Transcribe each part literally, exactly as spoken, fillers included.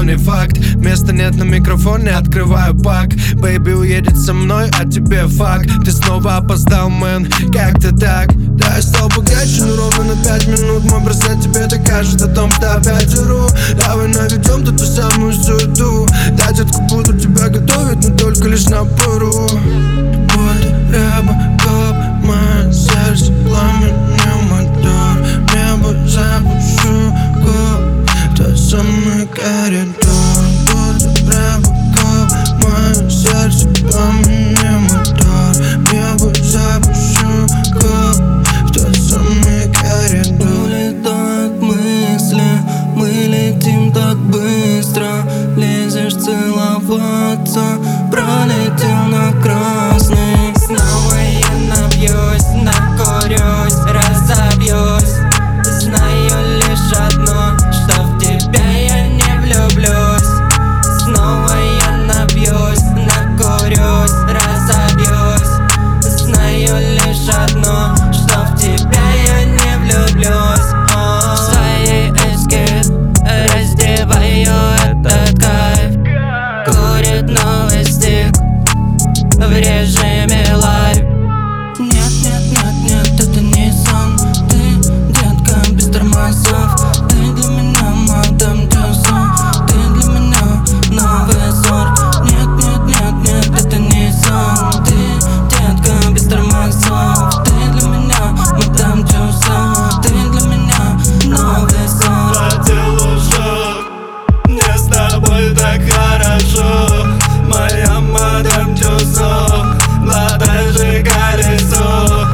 не факт. Места нет на микрофоне, открываю пак. Бэйби уедет со мной, а тебе факт. Ты снова опоздал, мэн, как-то так. Да, я стал богаче, но ровно на пять минут. Мой браслет тебе докажет о том, что опять вру. Давай наведем тут ту самую суету. Да, детка, буду тебя готовить, но только лишь на пару. Боль, ряба, гоп, мое сердце, пламенный мотор. Небо запущу, гоп, тот самый коридор. Боль, ряба, гоп, мое сердце, пламенный мотор. Небо запущу, гоп, тот самый коридор. Улетают мысли, мы летим так быстро. Лезешь целоваться, пролетел на красный. Снова я напьюсь, накурюсь, разобьюсь. Знаю лишь одно, что в тебя я не влюблюсь. Снова я напьюсь, накурюсь, разобьюсь. Знаю лишь одно, что в тебя я не влюблюсь. В своей эскиз раздеваю этот кайф. Курит новый стик в режиме лайв. Нет, нет, нет, нет, это не сон. Ты, детка, без тормозов. Ты для меня мадам Тюссо. Ты для меня новый сорт. Нет, нет, нет, нет, это не сон. Ты, детка, без тормозов. Ты для меня мадам Тюссо. Ты для меня новый сорт. По телу жжет, мне с тобой так хорошо. Моя мадам Тюссо, ладно же колесо.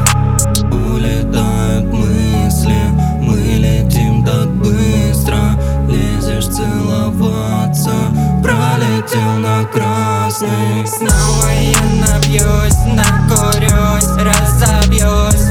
Улетают мысли, мы летим так быстро. Лезешь целоваться, пролетел на красный. Снова я напьюсь, накурюсь, разобьюсь.